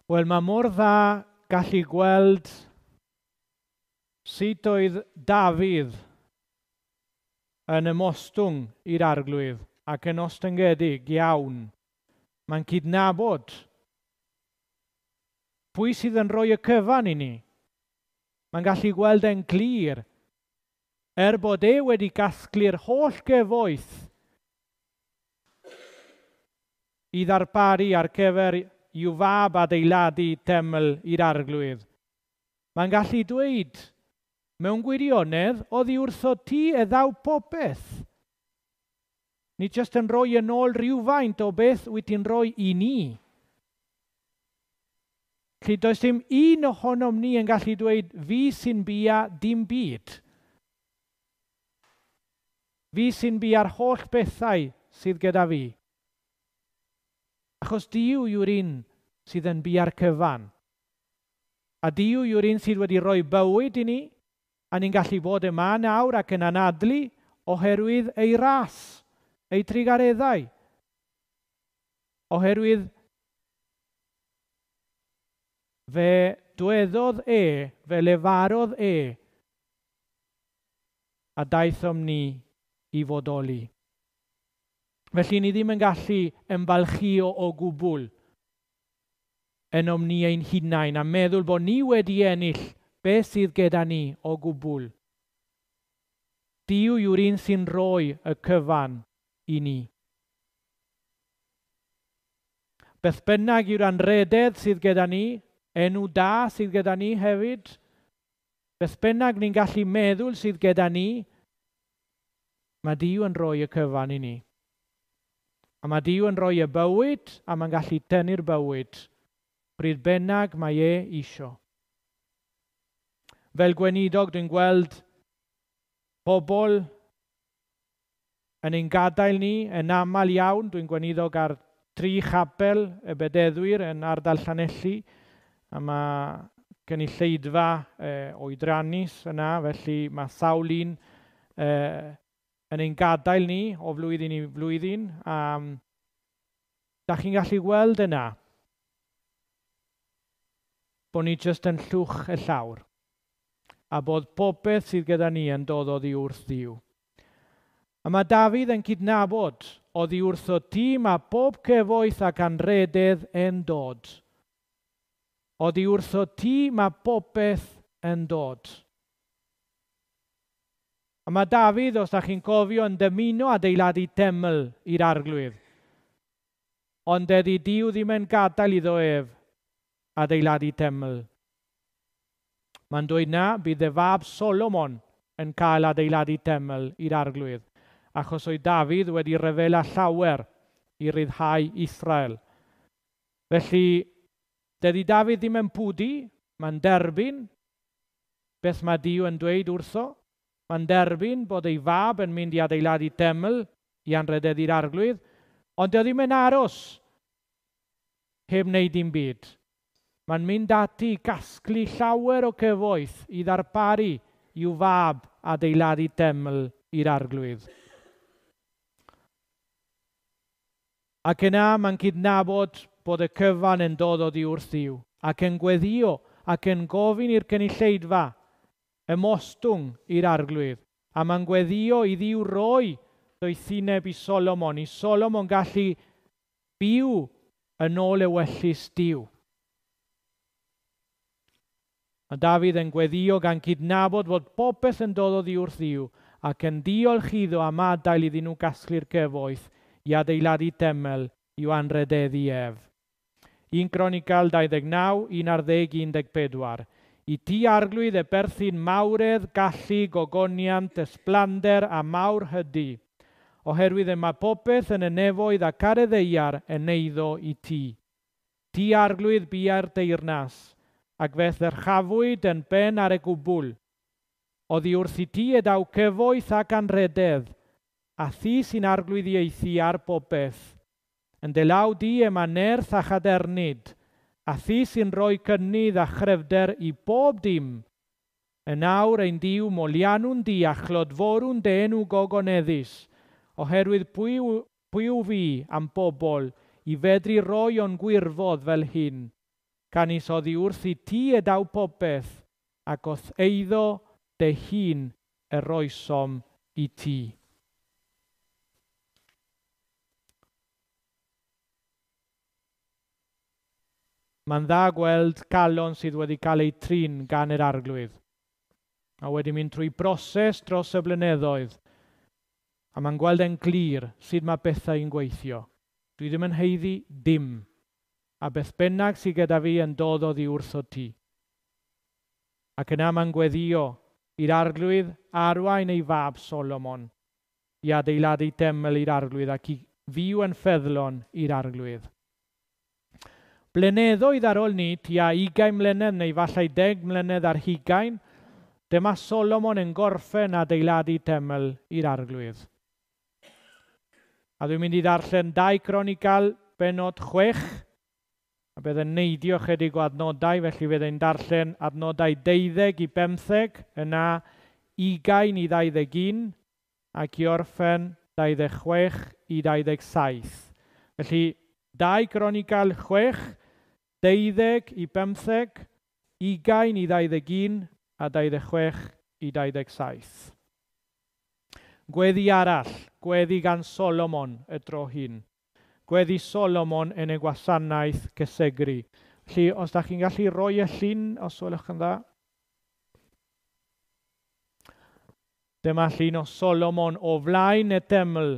Wel, mae mor dda gallu gweld sut oedd Dafydd yn ymostwng i'r arglwydd ac yn ostyngedig iawn. Mae'n cydnabod pwy sydd yn rhoi y cyfan i ni. Mae'n gallu gweld e'n glir bod wedi casglu'r holl gyfoeth i ddarparu ar gyfer i'w fab adeiladu teml i'r arglwydd. Mae'n gallu dweud mewn gwirionedd oddi wrtho ti ddaw popeth. Ni jyst yn rhoi yn ôl rhywfaint o beth wyt ti'n rhoi i ni. Felly does dim un ohonom ni yn gallu dweud fi sy'n bia dim byd. Fi sy'n bia'r holl bethau sydd gyda fi. Achos Duw yw'r un sydd yn bia'r cyfan. A Duw yw'r un sydd wedi rhoi bywyd i ni, a ni'n gallu bod yma nawr ac yn anadlu oherwydd ei ras, ei trigareddau. Oherwydd fe dwedodd fe lefarodd a daethom ni i fodoli. Felly ni ddim yn gallu ymbalchio o gwbl enom ni ein hunain a meddwl bod ni wedi ennill beth sydd gyda ni o gwbl. Duw yw'r un sy'n rhoi y cyfan i ni. Beth bynnag yw'r anrhydedd sydd gyda ni, enw da sydd gyda ni hefyd, beth bynnag ni'n gallu meddwl sydd gyda ni, mae Duw yn rhoi y cyfan i ni. A mae Duw yn rhoi y bywyd a mae'n gallu tynnu'r bywyd pryd bynnag mae isio. Fel gweinidog dwi'n gweld pobl yn ein gadael ni yn aml iawn. Dwi'n gweinidog ar 3 chapel y bededdwyr yn ardal Llanelli. A mae gynulleidfa oedrannus yna, felly mae sawl un yn ein gadael ni o flwyddyn i flwyddyn. Da chi'n gallu gweld yna bod ni jyst yn llwch y llawr a bod popeth sydd gyda ni yn dod oddi wrth Dduw. A mae Dafydd yn cydnabod oddi wrtho ti mae bob cyfoeth ac anrhydedd yn dod. Oddi wrtho ti mae popeth yn dod. A mae Dafydd, os da chi'n cofio, yn dymuno adeiladu teml i'r arglwydd. Ond dydy Duw ddim yn gadael iddo adeiladu teml. Mae'n dweud na, bydd y fab Solomon yn cael adeiladu teml i'r arglwydd, achos oedd Dafydd wedi rhyfela llawer i ryddhau Israel. Felly, dydy Dafydd ddim yn pwdi, mae'n derbyn beth mae Duw yn dweud wrtho. Mae'n derbyn bod ei fab yn mynd i adeiladu teml i anrhydeddu'r arglwydd, ond dydy ddim yn aros heb wneud dim byd. Mae'n mynd ati casglu llawer o cyfoeth i ddarparu i'w fab adeiladu teml i'r arglwydd. Ac yna mae'n cydnabod bod y cyfan yn dod oddi wrth Dduw ac yn gweddio ac yn gofyn i'r cynulleidfa ymostwng i'r arglwydd. A mae'n gweddio i Dduw roi doethineb i Solomon. I Solomon gallu byw yn ôl ewyllys Dduw. Mae Dafydd yn gweddio gan cydnabod fod popeth yn dod oddi wrth Dduw ac yn diolch iddo am adael iddyn nhw gasglu'r cyfoeth i adeiladu teml i'w anrhydeddu 1 Chronical 29, 11-14. I ti arglwydd berthyn mawredd, gallu, gogoniant, ysblander a mawr hydy, oherwydd mae popeth yn y nefoedd ac ar y ddeiar yn eiddo i ti. Ti arglwydd bia'r deyrnas, ac feth chafwyd yn ben ar y gwbl. Oddi wrth i ti daw cyfoeth ac anrhydedd, a thi sy'n arglwyddiaethu ar popeth. Yn delaw di yma nerth a chadernid, a thi sy'n rhoi cynnydd a chryfder i bob dim. Yn awr ein Duw molianwn di a chlodforwn denw gogoneddus, oherwydd pwy yw fi am bobl i fedru roi o'n gwirfodd fel hyn. gan is oddi wrth i ti edaw popeth, ac oedd eiddo dy hun roesom i ti. Mae'n dda gweld galon sydd wedi cael ei trin gan yr arglwydd. A wedi mynd trwy broses dros y blynyddoedd. A mae'n gweld e'n glir sut mae bethau'n gweithio. Dwi ddim yn heiddi dim. A beth bynnag sydd gyda fi yn dod oddi wrth o ti. Ac yna mae'n gweddio i'r arglwydd arwain ei fab Solomon i adeiladu teml i'r arglwydd ac i fyw yn ffeddlon i'r arglwydd. Blynyddoedd ar ôl ni, tua 20 mlynedd neu falle 10 mlynedd ar hugain, dyma Solomon yn gorffen adeiladu teml i'r arglwydd. A dwi'n mynd i ddarllen 2 Chronical benod 6, a bydd yn neidio chydig o adnodau, felly bydd e'n darllen adnodau 12 i 15, yna 20 i 21, ac i orffen 26 i 27. Felly 2 Chronical 6, 12 i 15, 20 i 21 a 26 i 27. Gweddi arall, gweddi gan Solomon y tro hyn. Gweddi Solomon yn y gwasanaeth cysegri. Felly, os da chi'n gallu rhoi y llun, os welwch yn dda. Dyma llun o Solomon o flaen y teml,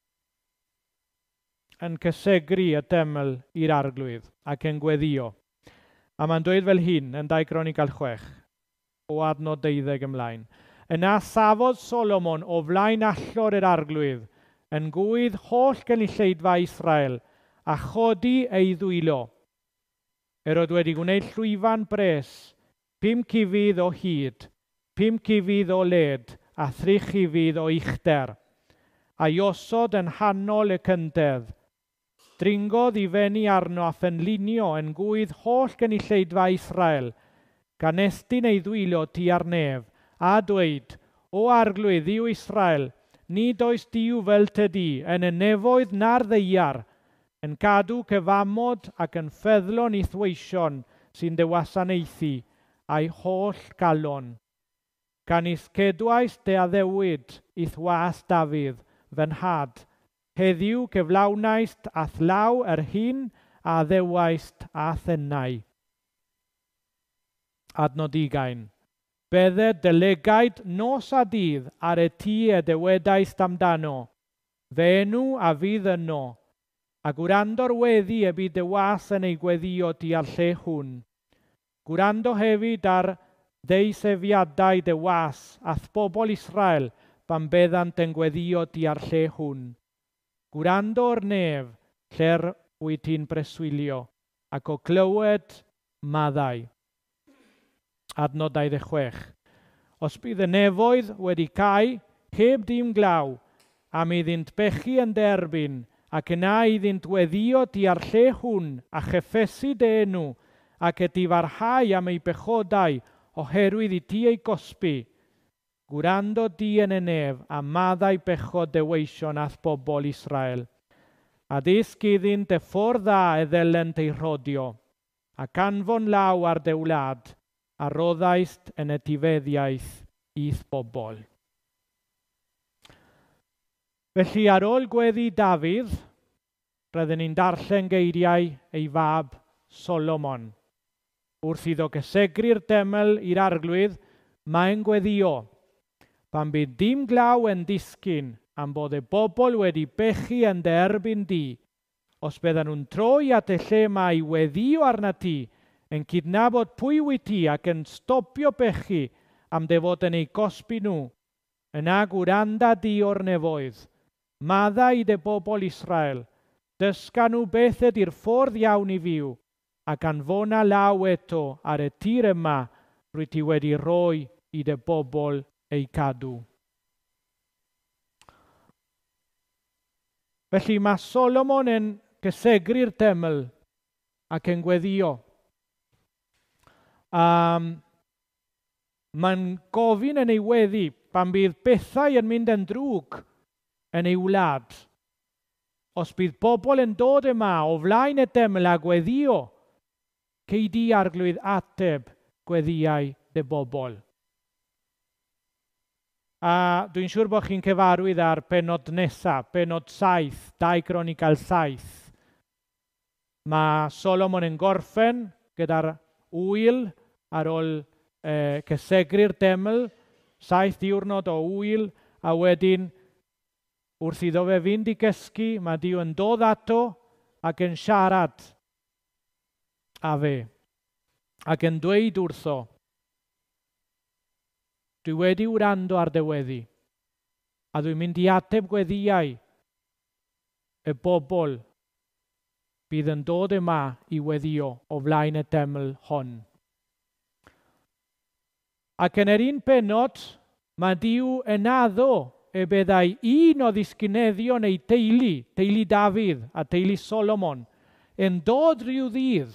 yn cysegri y teml i'r arglwydd ac yn gweddio. A mae'n dweud fel hyn yn 2 Chronical 6 o adnod 12 ymlaen. Yna safodd Solomon o flaen allor yr arglwydd yn gwydd holl gynulleidfa Israel a chodi ei ddwylo. Roedd wedi gwneud llwyfan bres, 5 cifydd o hyd, 5 cifydd o led a 3 cifydd o uchder. A iosod yn hanol y cyntedd. Dringodd i fenni arno a phenlinio yn gwydd holl gynulleidfa Israel, gan estyn ei ddwylo tu ar nef, a dweud, o arglwydd yw Israel, nid oes diw fel tydi, yn y nefoedd na'r ddeiar, yn cadw cyfamod ac yn ffeddlon i thweision sy'n dy wasanaethu a'i holl galon. Gan iscedwais dy addewid i thwas Dafydd, fy nhad, heddiw cyflawnaist ath law yr hyn a ddewaist a thennau. Adnod 20. Bydde dylegaid nos a dydd ar y tŷ y dywedaist amdano, fe enw a fydd yno, a gwrando'r weddi y bydd dy was yn ei gweddio tu ar lle hwn. Gwrando hefyd ar ddeisefiadau dy was ath bobl Israel pan byddant yn gweddio tu ar lle hwn. Gwrando'r nef lle'r wyt ti'n preswylio, ac o clywed maddau. Adnod 26. Os bydd y nefoedd wedi cael, heb dim glaw, am iddynt bechu yn derbyn, ac yna iddynt weddio tu ar lle hwn, a cheffesu dy enw, ac ydy farhau am ei bechodau, oherwydd i ti ei gosbi. Gwrando di yn y nef a maddau bechod deweision ath bobl Israel. A ddysg iddynt y ffordd dda y ddylent ei rhodio, ac anfon law ar dy wlad, a roddaist yn y tifeddiaeth i'th bobl. Felly ar ôl gweddi Dafydd, roedden ni'n darllen geiriau ei fab Solomon. Wrth iddo gysegri'r deml i'r arglwydd, mae'n gweddio. Pan bydd dim glaw yn disgyn am bod y bobl wedi bechu yn derbyn di, os byddan nhw'n troi at y lle mae weddio arna ti, yn cydnabod pwy wyt ti ac yn stopio bechu am dy fod yn ei gosbi nhw, yna gwranda di o'r nefoedd, maddau dy bobl Israel, dysga nhw beth ydy'r ffordd iawn i fyw, ac anfona law eto ar y tir yma rwy ti wedi rhoi i dy bobl ei cadw. Felly mae Solomon yn gysegri'r deml ac yn gweddio. Mae'n gofyn yn ei weddi pan bydd bethau yn mynd yn drwg yn ei wlad. Os bydd bobl yn dod yma o flaen y deml a gweddio, cei di arglwydd ateb gweddiau dy bobl. A dwi'n siŵr bod chi'n cyfarwydd ar penod nesaf, penod 7, 2 Chronical 7. Mae Solomon yn gorffen gyda'r wyl ar ôl cysegri'r deml, 7 diwrnod o wyl, a wedyn wrth iddo fe fynd i gysgu, mae Duw yn dod ato ac yn siarad a fe, ac yn dweud wrtho, dwi wedi wrando ar dy weddi, a dwi'n mynd i ateb gweddiau y bobl bydd yn dod yma i weddio o flaen y deml hon. Ac yn yr un penod, mae Duw yn addo y byddai un o ddisgyneddion ei teulu Dafydd a teulu Solomon, yn dod rhyw ddydd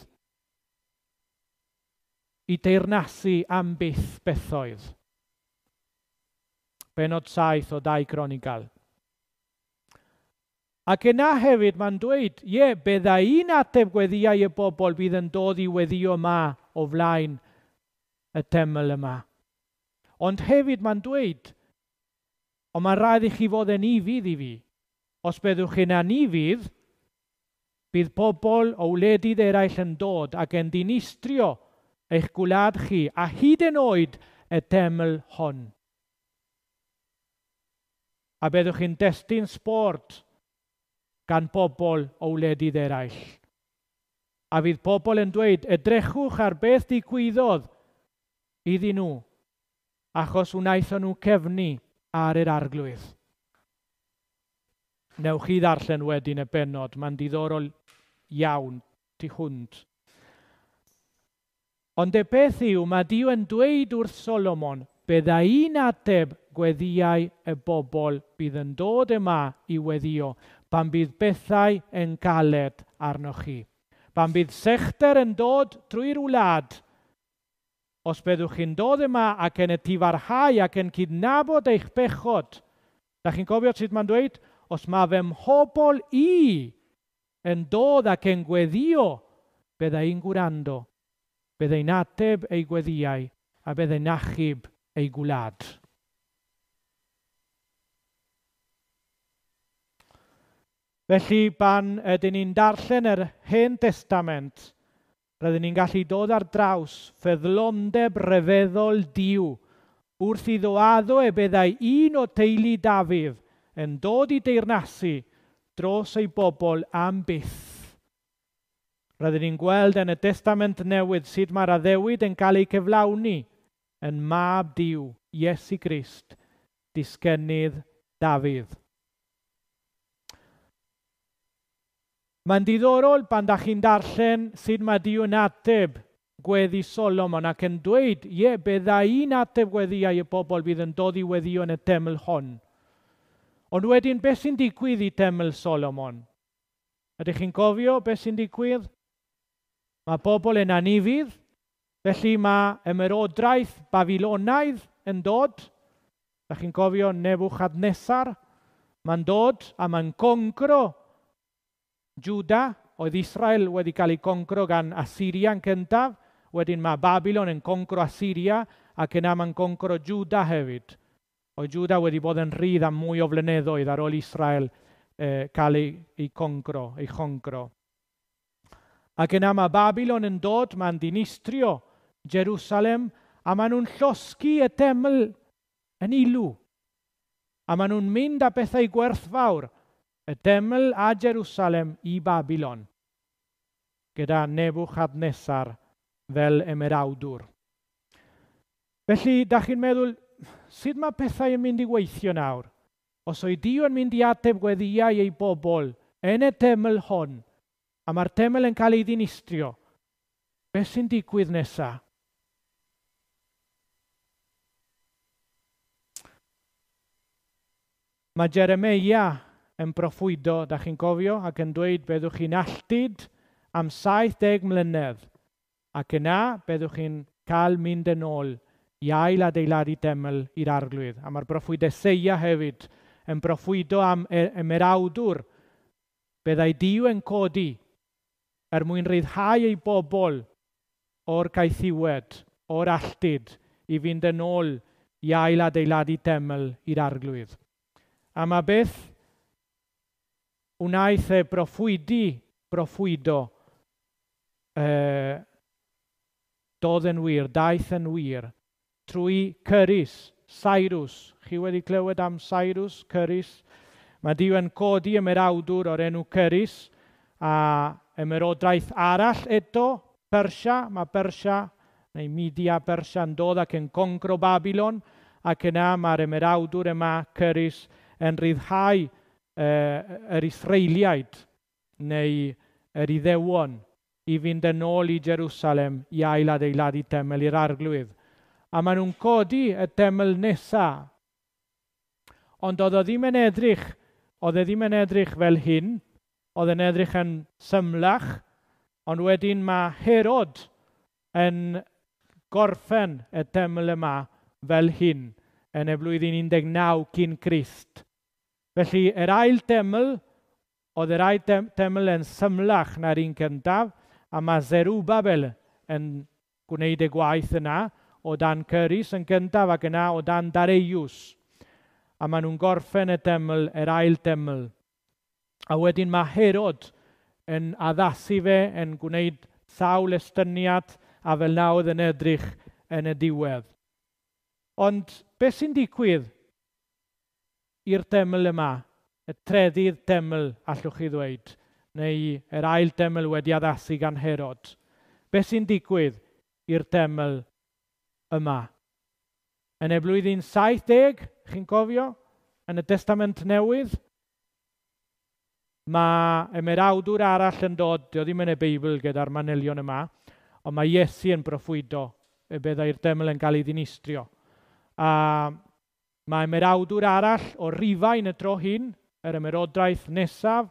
i deyrnasu am byth bethoedd. Penod 7 o 2 Chronical. Ac yna hefyd mae'n dweud, byddai un ateb gweddiau y bobl bydd yn dod i weddio yma o flaen y teml yma. Ond hefyd mae'n dweud, ond mae'n rhaid i chi fod yn ifydd i fi. Os byddwch chi'n anifydd, bydd pobl o wledydd eraill yn dod ac yn dinistrio eich gwlad chi, a hyd yn oed y teml hon. A byddwch chi'n destun sbort gan bobl o wledydd eraill. A fydd pobl yn dweud, edrychwch ar beth digwyddodd iddyn nhw, achos wnaethon nhw cefnu ar yr arglwydd. Newch chi ddarllen wedyn y benod, mae'n diddorol iawn tu hwnt. Ond y beth yw, mae Duw yn dweud wrth Solomon, bydda un ateb gweddiau y bobl bydd yn dod yma i weddio, pan bydd bethau yn galed arnoch chi. Pan bydd sechter yn dod trwy'r wlad, os byddwch chi'n dod yma ac yn y tifarhau ac yn cydnabod eich bechod. Da chi'n cofio sut mae'n dweud? Os mae fy mhobl i yn dod ac yn gweddio, byddai'n gwrando. Byddai'n ateb ei gweddiau a byddai'n achub ei gwlad. Felly, pan ydyn ni'n darllen yr Hen Testament, rydyn ni'n gallu dod ar draws ffyddlondeb ryfeddol Duw wrth iddo addo y byddai un o teulu Dafydd yn dod i deyrnasu dros ei bobl am byth. Rydyn ni'n gweld yn y Testament Newydd sut mae'r addewid yn cael ei cyflawni yn mab Duw, Iesu Grist, disgynydd Dafydd. Mae'n diddorol pan da chi'n darllen sut mae Duw yn ateb gweddi Solomon ac yn dweud, bydda un ateb gweddiau y bobl bydd yn dod i weddio yn y teml hon. Ond wedyn, beth sy'n digwydd i teml Solomon? Ydych chi'n cofio beth sy'n digwydd? Mae bobl yn anifydd, felly mae ymerodraeth Babilonaidd yn dod. Da chi'n cofio Nebuchadnezzar? Mae'n dod a mae'n concro Juda. Oedd Israel wedi cael ei concro gan Assyria yn cyntaf. Wedyn mae Babylon yn concro Assyria ac yna mae'n concro Juda hefyd. Oedd Juda wedi bod yn rhydd am mwy o flynyddoedd ar ôl Israel cael ei choncro. Ac yna mae Babylon yn dod, mae'n dinistrio Jerusalem, a maen nhw'n llosgu y teml yn ilw. A maen nhw'n mynd â bethau gwerthfawr, y teml a Jerusalem i Babylon, gyda Nebuchadnezzar fel ymerawdwr. Felly, da chi'n meddwl, sut mae pethau yn mynd i weithio nawr? Os oedd Duw yn mynd i ateb gweddiau ei bobl yn y teml hon, a mae'r teml yn cael ei ddinistrio, beth sy'n digwydd nesaf? Mae Jeremia yn proffwydo, da chi'n cofio, ac yn dweud byddwch chi'n alltid am 70 mlynedd, ac yna byddwch chi'n cael mynd yn ôl i ail adeiladu teml i'r arglwydd. A mae'r proffwyd Eseia hefyd yn proffwydo am ymerawdwr, byddai Duw yn codi mwyn ryddhau ei bobl o'r gaethiwed, o'r alltid, i fynd yn ôl i ail adeiladu teml i'r arglwydd. A mae beth wnaeth e broffwydo doedd yn wir, daeth yn wir, trwy Cyrus, Cyrus. Chi wedi clywed am Cyrus, Cyrus? Mae Duw yn codi ymerawdwr o'r enw Cyrus, a ymerodraeth arall eto, Persia. Mae Persia, neu Media Persia, yn dod ac yn concro Babylon, ac yna mae'r ymerawdwr yma, Cyrus, yn ryddhau yr Israeliaid, neu yr Iddewon, i fynd yn ôl i Jerusalem i ail adeiladu teml i'r arglwydd. A maen nhw'n codi y teml nesa. Ond oedd e ddim yn edrych fel hyn, oedd e'n edrych yn symlach, ond wedyn mae Herod yn gorffen y teml yma fel hyn yn y blwyddyn 19 cyn Crist. Felly, yr ail teml, oedd yr ail teml yn symlach na'r un cyntaf, a mae Zerubbabel yn gwneud y gwaith yna, o dan Cyrus yn gyntaf ac yna o dan Dareius. A maen nhw'n gorffen y teml, yr ail teml. A wedyn mae Herod yn addasu fe, yn gwneud sawl estyniad, a fel na oedd yn edrych yn y diwedd. Ond beth sy'n digwydd i'r teml yma, y trydydd teml allwch chi ddweud, neu yr ail teml wedi addasu gan Herod? Beth sy'n digwydd i'r teml yma? Yn y blwyddyn 70, chi'n cofio, yn y Testament Newydd, mae ymerawdwr arall yn dod, dio ddim yn y Beibl gyda'r manylion yma, ond mae Iesu yn broffwydo y byddai'r teml yn cael ei ddinistrio. A mae ymerawdwr arall o Rifain y tro hyn, yr ymerodraeth nesaf,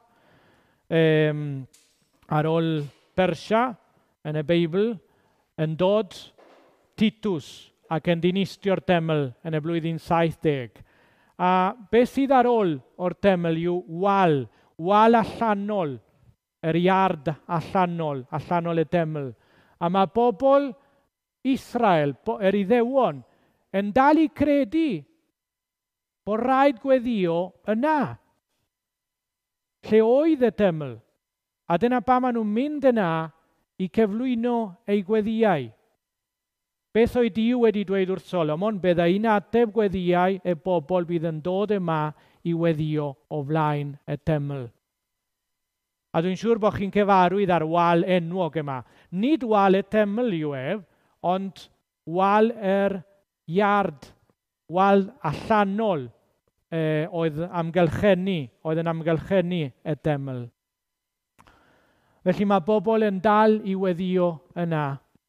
ar ôl Persia yn y Beibl, yn dod, Titus, ac yn dinistio'r teml yn y blwyddyn 70. A beth sydd ar ôl o'r teml yw wal allanol, yr iard allanol y teml. A mae bobl Israel, yr Iddewon, yn dal i credu bod rhaid gweddio yna, lle oedd y teml. A dyna pa maen nhw'n mynd yna i cyflwyno ei gweddiau. Beth oedd Duw wedi dweud wrth Solomon? Byddai un ateb gweddiau y bobl bydd yn dod yma i weddio o flaen y teml. A dwi'n siŵr bod chi'n cyfarwydd ar wal enwog yma. Nid wal y teml yw ef, ond wal yr iard, wal allanol oedd yn amgylchennu y teml. Felly mae bobl yn dal i weddio yna.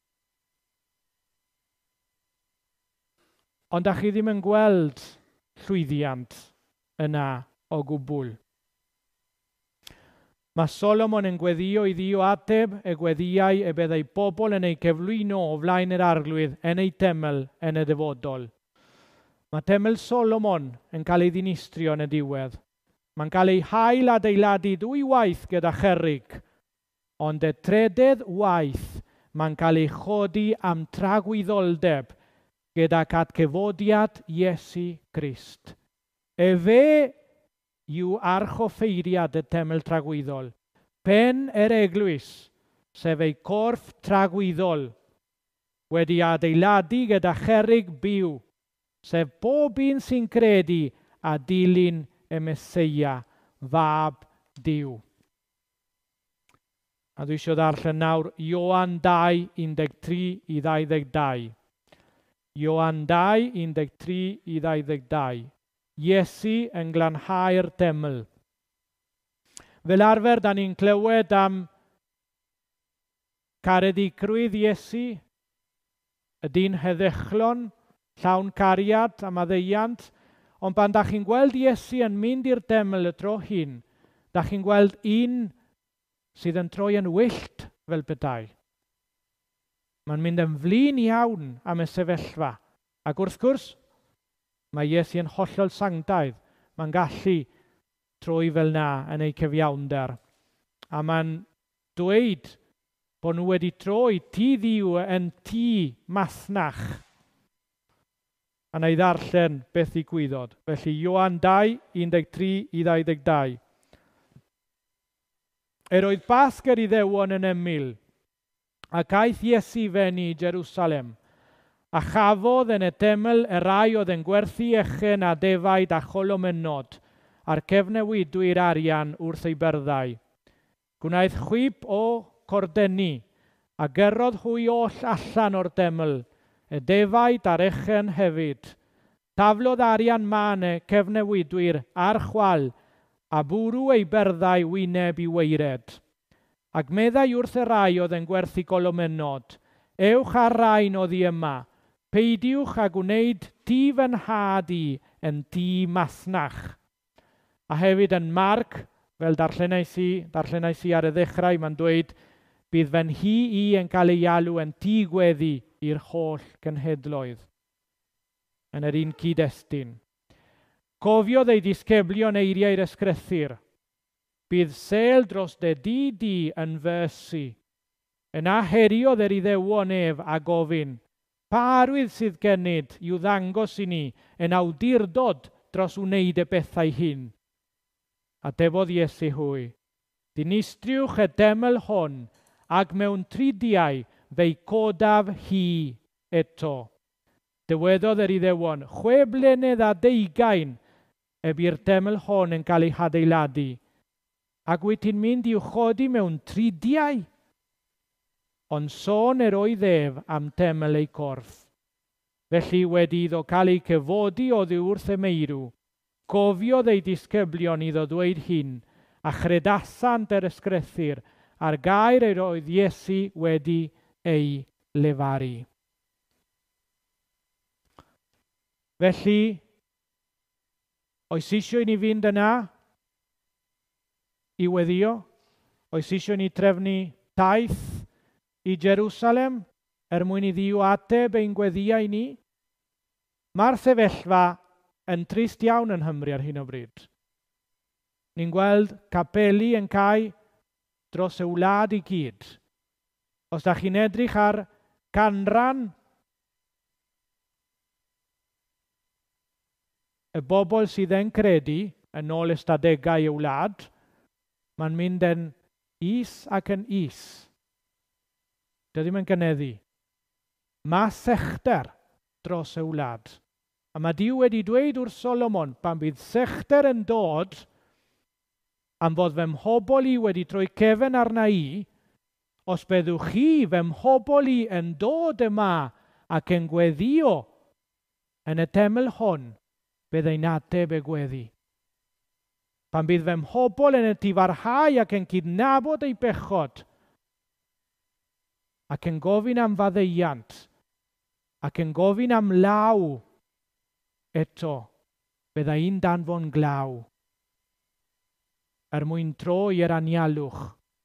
Ond da chi ddim yn gweld llwyddiant yna o gwbl. Mae Solomon yn gweddio i Dduw ateb y gweddiau y byddai bobl yn ei cyflwyno o flaen yr arglwydd yn ei teml yn y dyfodol. Mae teml Solomon yn cael ei ddinistrio yn y diwedd. Mae'n cael ei hail adeiladu 2 waith gyda cherrig, ond y trydydd waith mae'n cael ei chodi am tragwyddoldeb gyda cadgyfodiad Iesu Grist. E fe yw archoffeiriad y teml tragwyddol, pen yr eglwys, sef ei corff tragwyddol, wedi adeiladu gyda cherrig byw, sef bob un sy'n credu a dilyn y Meseia, fab Duw. A dwi eisiau ddarllen nawr Ioan 2, 13-22. Ioan 2, 13-22. Iesu yn glanhau'r teml. Fel arfer, da ni'n clywed am caredigrwydd Iesu, y dyn heddychlon, llawn cariad a maddeiant, ond pan da chi'n gweld Iesu yn mynd i'r teml y tro hyn, da chi'n gweld un sydd yn troi yn wyllt fel petai. Mae'n mynd yn flin iawn am y sefyllfa. Ac wrth gwrs, mae Iesu yn hollol sanctaidd. Mae'n gallu troi fel na yn ei cyfiawnder. A mae'n dweud bod nhw wedi troi tŷ Dduw yn tŷ masnach. A na i ddarllen beth ddigwyddodd. Felly Ioan 2, 13-22. Oedd Basg yr Iddewon yn ymyl, ac aeth Iesu fewn i Jerusalem, a chafodd yn y teml y rai oedd yn gwerthu echen a defaid a cholomynod, a'r cefnewidwyr arian wrth ei berddau. Gwnaeth chwip o cordeni, a gyrrodd hwy oll allan o'r deml, y defaid a'r echen hefyd. Taflodd arian man y cefnewidwyr ar chwal, a bwrw ei berddau wyneb i weired. Ac meddai wrth y rai oedd yn gwerthu golomynod, ewch ar rain oddi yma, peidiwch a gwneud tŷ fy nhad i yn tŷ masnach. A hefyd yn Marc, fel darllenais i ar y ddechrau, mae'n dweud, bydd fy nhi i yn cael ei alw yn tŷ gweddi i'r holl genhedloedd. Yn yr un cyd-destun. Cofiodd ei disgyblion eiriau'r ysgrythur. Bydd sel dros dy di yn fysi. Yna heriodd yr Iddewon ef a gofyn, pa arwydd sydd gennyd i'w ddangos i ni yn awdurdod dros wneud y bethau hyn. A defodd Iesu hwy, dinistriwch y deml hon, ac mewn 3 diau fe'i codaf hi eto. Dywedodd yr Iddewon, 6 blynedd a 20 y by'r deml hon yn cael ei hadeiladu. Ac wyt ti'n mynd i'w chodi mewn 3 diau? Ond sôn oedd ef am teml ei corff. Felly wedi iddo cael ei cyfodi oddi wrth y meirw, cofiodd ei disgyblion iddo ddweud hyn, a chredasant yr ysgrythur ar gair oedd Iesu wedi ei lefaru. Felly, oes isio i ni fynd yna i weddio? Oes isio ni trefnu taith i Jerusalem mwyn i Dduw ateb ein gweddiau ni? Mae'r sefyllfa yn trist iawn yn Nghymru ar hyn o bryd. Ni'n gweld capeli yn cael dros y wlad i gyd. Os da chi'n edrych ar canran y bobl sydd yn credu yn ôl ystadegau y wlad, mae'n mynd yn is ac yn is. Dy ddim yn gyneddu. Mae sechder dros y wlad. A mae Duw wedi dweud wrth Solomon, pan bydd sechder yn dod, am fod fy mhobol i wedi troi cefn arna i, os byddwch chi fy mhobol i yn dod yma ac yn gweddio yn y teml hon, byddai'n ateb y gweddi. Pan bydd fy mhobol yn y difarhau ac yn cydnabod ei bechod, ac yn gofyn am faddeuant, ac yn gofyn am law, eto, byddai'n danfon glaw, mwyn tro i'r anialwch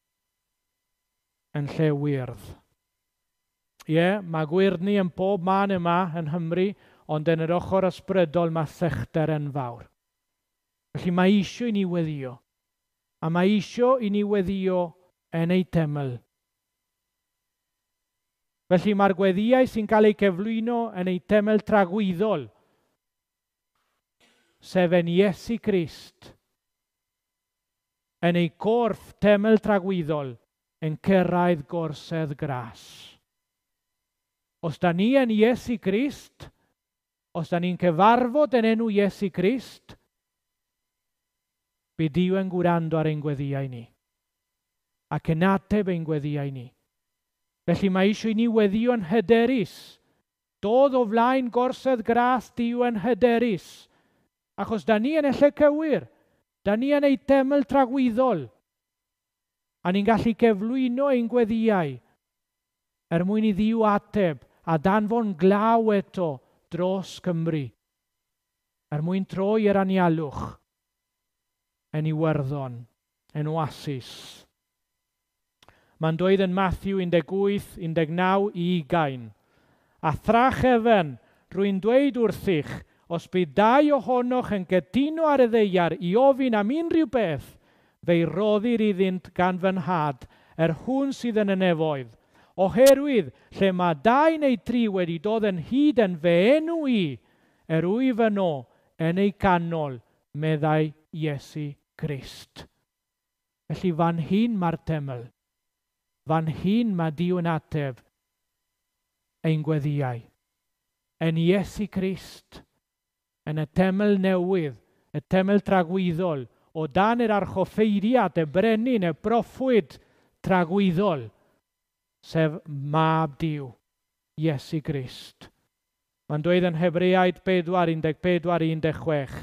yn lle wyrdd. Mae gwyrddni yn pob man yma yn Nghymru, ond yn yr ochr ysbrydol mae sechder yn fawr. Felly mae isio i ni weddio, a mae isio i ni weddio yn ei teml. Felly mae'r gweddiau sy'n cael ei cyflwyno yn ei teml tragwyddol, sef yn Iesu Crist, yn ei corff teml tragwyddol, yn cyrraedd gorsedd gras. Os da ni yn Iesu Crist, os da ni'n cyfarfod yn enw Iesu Crist, bydd Duw yn gwrando ar ein gweddiau ni, ac yn ateb ein gweddiau ni. Felly mae eisiau i ni weddio yn hyderus. Dodd o flaen gorsedd gras Duw yn hyderus. Achos da ni yn y lle cywir, da ni yn ei teml tragwyddol, a ni'n gallu cyflwyno ein gweddiau mwyn i Dduw ateb a danfon glaw eto dros Cymru, mwyn troi i'r anialwch yn Iwerddon, yn oasis. Mae'n dweud yn Matthew 18, 19-20, a thrach efen, rwy'n dweud wrthych, os bydd 2 ohonoch yn gytuno ar y ddeiar i ofyn am unrhyw beth, fe'i roddir iddynt gan fy nhad hwn sydd yn y nefoedd. Oherwydd lle mae 2 neu 3 wedi dod yn hyd yn fy enw i, wyf yno yn ei canol, meddai Iesu Grist. Felly fan hyn mae'r teml. Fan hyn mae Duw yn ateb ein gweddiau. Yn Iesu Grist, yn y teml newydd, y teml tragwyddol, o dan yr archoffeiriad, y brenin, y broffwyd tragwyddol, sef mab Duw, Iesu Grist. Mae'n dweud yn Hebreaid 4:14-16.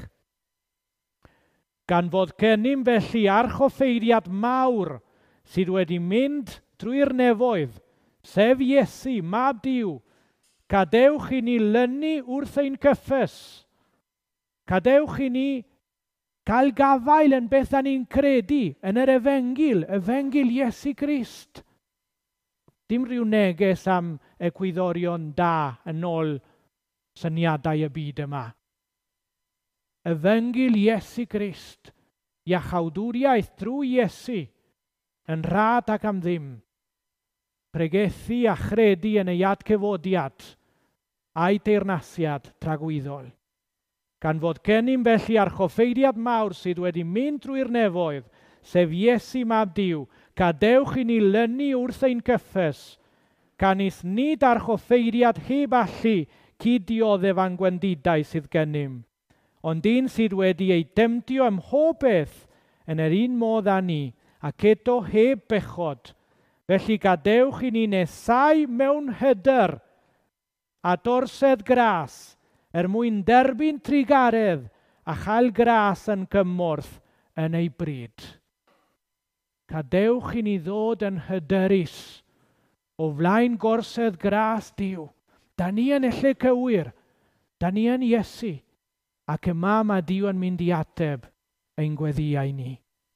Gan fod gennym felly archoffeiriad mawr sydd wedi mynd drwy'r nefoedd, sef Iesu, mab Duw, gadewch i ni lynu wrth ein cyffes. Gadewch i ni gael gafael yn beth da ni'n credu yn yr efengil Iesu Grist. Dim rhyw neges am egwyddorion da yn ôl syniadau y byd yma. Efengil Iesu Grist, iachawdwriaeth drwy Iesu, yn rhad ac am ddim. Pregethu a chredu yn ei adcefodiad a'i deyrnasiad tragwyddol. Gan fod gennym felly archoffeiriad mawr sydd wedi mynd drwy'r nefoedd, sef Iesu mab Duw, gadewch i ni lynu wrth ein cyffes, canis nid archoffeiriad heb allu cyd-dioddef a'n gwendidau sydd gennym, ond un sydd wedi ei demtio ym mhob beth yn yr un modd â ni, ac eto heb bechod. Felly gadewch i ni nesau mewn hyder a dorsedd gras, mwyn derbyn trigaredd a chael gras yn gymorth yn ei bryd. Gadewch i ni ddod yn hyderus o flaen gorsedd gras Duw. Da ni yn y lle cywir, da ni yn Iesu, ac yma mae Duw yn mynd i ateb ein gweddiau ni.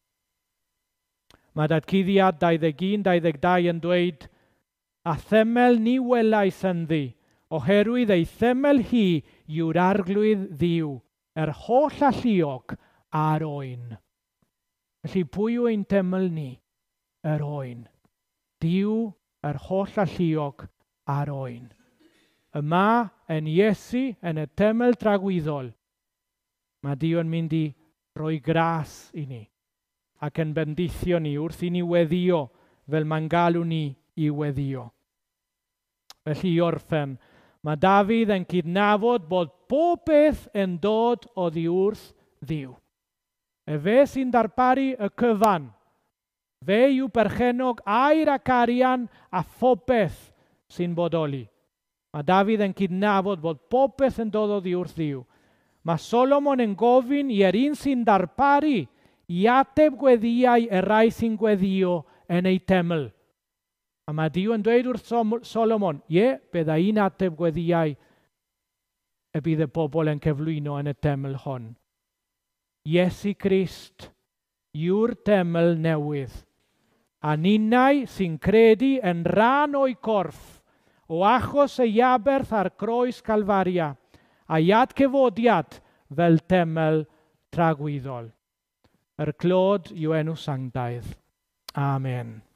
Mae Datguddiad 21-22 yn dweud, a themel ni welais ynddi, oherwydd ei themel hi yw'r arglwydd Dduw, yr holl alluog a'r oen. Felly pwy yw ein teml ni? Yr oen. Duw, yr holl alluog a'r oen. Yma yn Iesu, yn y teml tragwyddol, mae Duw yn mynd i roi gras i ni ac yn bendithio ni wrth i ni weddio fel mae'n galw ni i weddio. Felly i orffen, mae Dafydd yn cydnabod bod bob beth yn dod oddi wrth Dduw. Fe sy'n darparu y cyfan. Fe yw berchenog air ac arian a phobeth sy'n bodoli. Mae Dafydd yn cydnabod bod bob beth yn dod oddi wrth Dduw. Mae Solomon yn gofyn i'r un sy'n darparu i ateb gweddiau y rai sy'n gweddio yn ei teml. A mae Duw yn dweud wrth Solomon, bydda un ateb gweddiau y bydd y bobl yn cyflwyno yn y teml hon. Iesu Grist yw'r teml newydd. A ninnau sy'n credu yn rhan o'i corff o achos y iaberth ar groes Calfaria a'i adcefodiad fel teml tragwyddol. Yr clod yw enw sanctaidd. Amen.